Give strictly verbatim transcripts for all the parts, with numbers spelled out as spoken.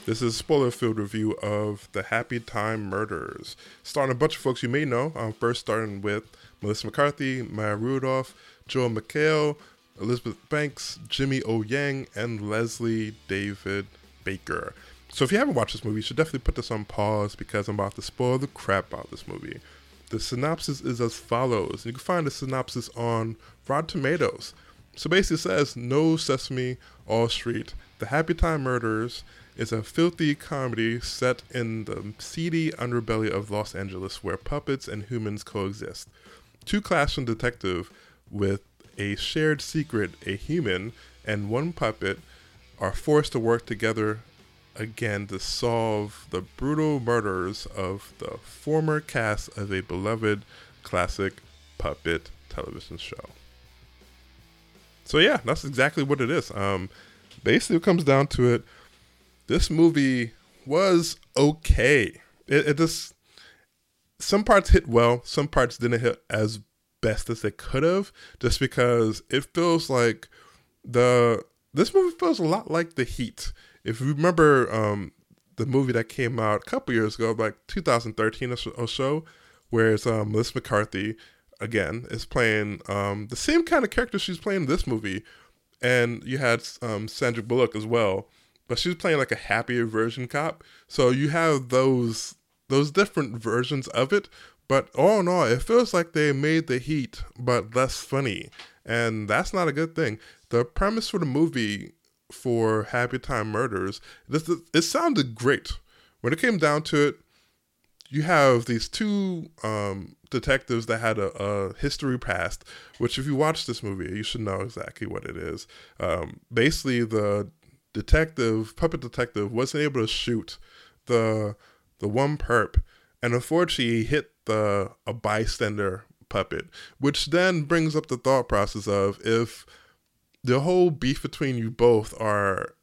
This is a spoiler-filled review of the Happy Time Murders, starring a bunch of folks you may know. Um, first, starting with Melissa McCarthy, Maya Rudolph, Joel McHale, Elizabeth Banks, Jimmy O. Yang, and Leslie David Baker. So if you haven't watched this movie, you should definitely put this on pause because I'm about to spoil the crap out of this movie. The synopsis is as follows. You can find the synopsis on Rotten Tomatoes. So basically it says, No Sesame, All Street, The Happy Time Murders is a filthy comedy set in the seedy underbelly of Los Angeles where puppets and humans coexist. Two classroom detectives with a shared secret, a human, and one puppet are forced to work together again to solve the brutal murders of the former cast of a beloved classic puppet television show. So yeah, that's exactly what it is. Um, basically, it comes down to it. This movie was okay. It, it just, some parts hit well, some parts didn't hit as best as they could have, just because it feels like the, this movie feels a lot like The Heat. If you remember um, the movie that came out a couple years ago, like two thousand thirteen or so, where it's um, Melissa McCarthy, again, is playing um, the same kind of character she's playing in this movie, and you had um, Sandra Bullock as well, but she was playing like a happier version cop. So you have those those different versions of it, but all in all, it feels like they made The Heat, but less funny, and that's not a good thing. The premise for the movie for Happy Time Murders, this, it sounded great. When it came down to it, you have these two um, detectives that had a, a history past, which if you watch this movie, you should know exactly what it is. Um, basically, the detective, puppet detective, wasn't able to shoot the the one perp, and unfortunately he hit the a bystander puppet, which then brings up the thought process of, if the whole beef between you both are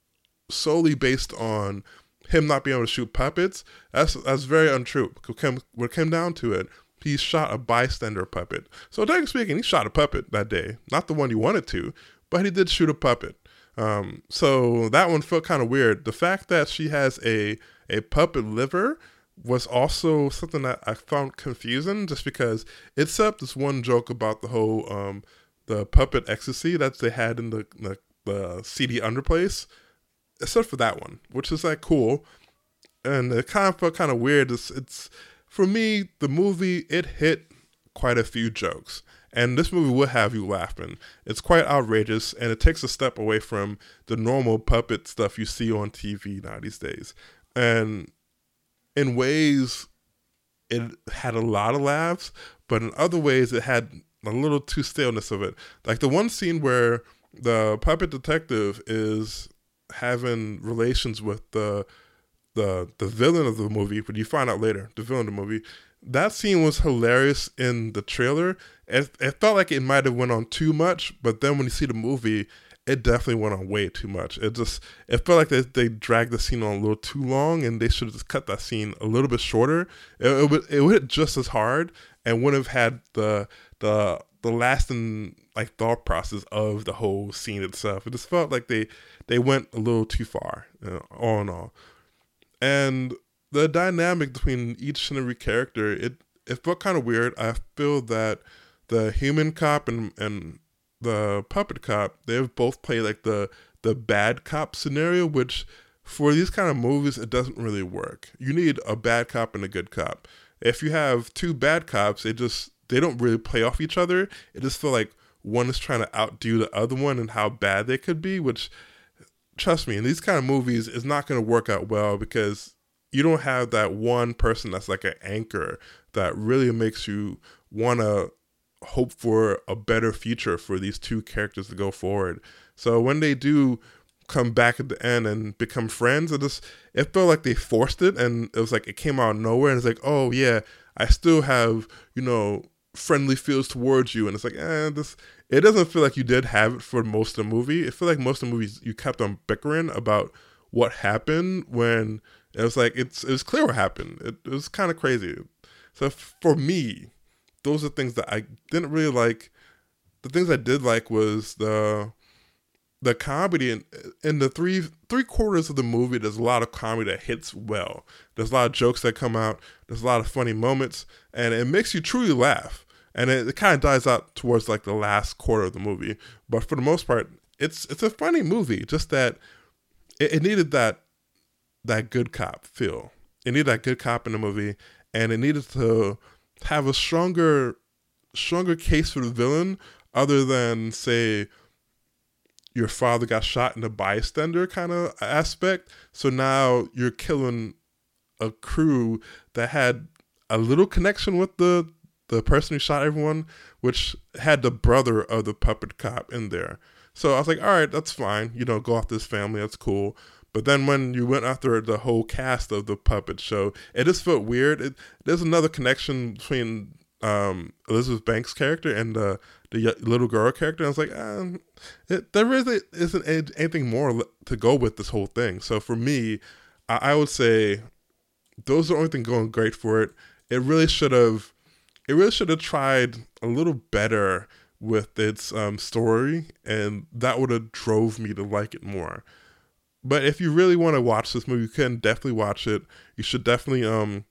solely based on him not being able to shoot puppets, that's that's very untrue. When it came down to it, he shot a bystander puppet. So technically speaking, he shot a puppet that day. Not the one you wanted to, but he did shoot a puppet. Um, so that one felt kind of weird. The fact that she has a, a puppet liver was also something that I found confusing, just because it set up this one joke about the whole um, the puppet ecstasy that they had in the, the, the seedy underplace, except for that one, which is like cool. And it kind of felt kind of weird. It's, it's for me, the movie, it hit quite a few jokes. And this movie will have you laughing. It's quite outrageous, and it takes a step away from the normal puppet stuff you see on T V now these days. And in ways, it had a lot of laughs, but in other ways, it had a little too staleness of it. Like the one scene where the puppet detective is having relations with the the the villain of the movie, but you find out later, the villain of the movie. That scene was hilarious in the trailer. It, it felt like it might have went on too much, but then when you see the movie, it definitely went on way too much. It just, it felt like they, they dragged the scene on a little too long, and they should have just cut that scene a little bit shorter. It, it would it would hit just as hard and would have had the the the lasting like thought process of the whole scene itself. It just felt like they they went a little too far, you know, all in all. And the dynamic between each and every character, it, it felt kind of weird. I feel that the human cop and, and the puppet cop, they've both played like the, the bad cop scenario, which for these kind of movies, it doesn't really work. You need a bad cop and a good cop. If you have two bad cops, they just, they don't really play off each other. It just feel like one is trying to outdo the other one and how bad they could be, which, trust me, in these kind of movies, it's not going to work out well, because you don't have that one person that's like an anchor that really makes you want to hope for a better future for these two characters to go forward. So when they do come back at the end and become friends, it just, it felt like they forced it, and it was like it came out of nowhere, and it's like, oh yeah, I still have, you know, friendly feels towards you, and it's like, eh, this, it doesn't feel like you did have it for most of the movie. It felt like most of the movies you kept on bickering about what happened, when it was like, it's it was clear what happened. It, it was kind of crazy. So for me, those are things that I didn't really like. The things I did like was the the comedy in, in the three three quarters of the movie, there's a lot of comedy that hits well. There's a lot of jokes that come out. There's a lot of funny moments, and it makes you truly laugh. And it, it kind of dies out towards like the last quarter of the movie. But for the most part, it's it's a funny movie. Just that it, it needed that that good cop feel. It needed that good cop in the movie, and it needed to have a stronger stronger case for the villain, other than say, your father got shot in a bystander kind of aspect. So now you're killing a crew that had a little connection with the the person who shot everyone, which had the brother of the puppet cop in there. So I was like, all right, that's fine. You know, go after this family. That's cool. But then when you went after the whole cast of the puppet show, it just felt weird. It, there's another connection between um, Elizabeth Banks' character and the the little girl character. I was like, um, it, there really isn't anything more to go with this whole thing. So for me, I, I would say those are the only thing going great for it. It really should have, it really should have tried a little better with its um, story, and that would have drove me to like it more. But if you really want to watch this movie, you can definitely watch it. You should definitely um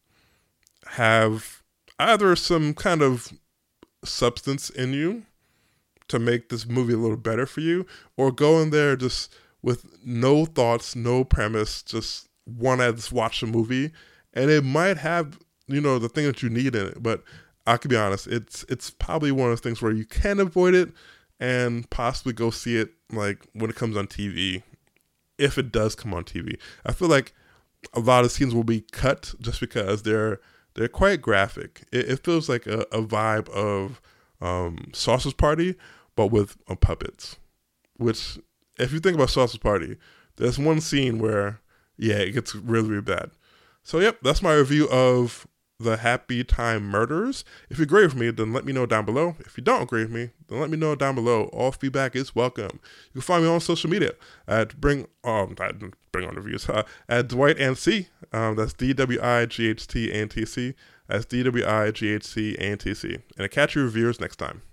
have either some kind of substance in you to make this movie a little better for you, or go in there just with no thoughts, no premise, just want to just watch a movie, and it might have, you know, the thing that you need in it. But I could be honest, it's it's probably one of those things where you can avoid it and possibly go see it like when it comes on T V, if it does come on T V. I feel like a lot of scenes will be cut just because they're they're quite graphic. It, it feels like a, a vibe of um, Sausage Party, but with uh, puppets. Which, if you think about Sausage Party, there's one scene where, yeah, it gets really, really bad. So, yep, that's my review of The Happy Time Murders. If you agree with me, then let me know down below. If you don't agree with me, then let me know down below. All feedback is welcome. You can find me on social media at Bring um Bring On Reviews uh, at Dwight and C. Um, that's D W I G H T A N T C. That's D W I G H T A N T C. And I'll catch you reviewers next time.